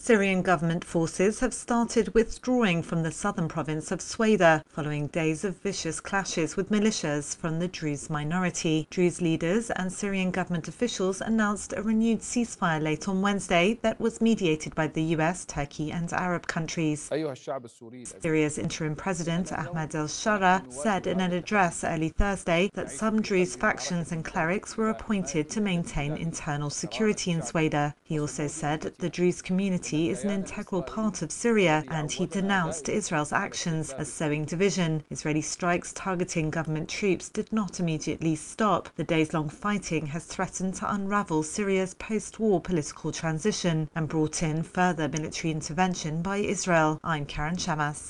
Syrian government forces have started withdrawing from the southern province of Sweda following days of vicious clashes with militias from the Druze minority. Druze leaders and Syrian government officials announced a renewed ceasefire late on Wednesday that was mediated by the US, Turkey and Arab countries. Syria's interim president Ahmed al-Shara said in an address early Thursday that some Druze factions and clerics were appointed to maintain internal security in Sweda. He also said the Druze community is an integral part of Syria, and he denounced Israel's actions as sowing division. Israeli strikes targeting government troops did not immediately stop. The days-long fighting has threatened to unravel Syria's post-war political transition and brought in further military intervention by Israel. I'm Karen Shamas.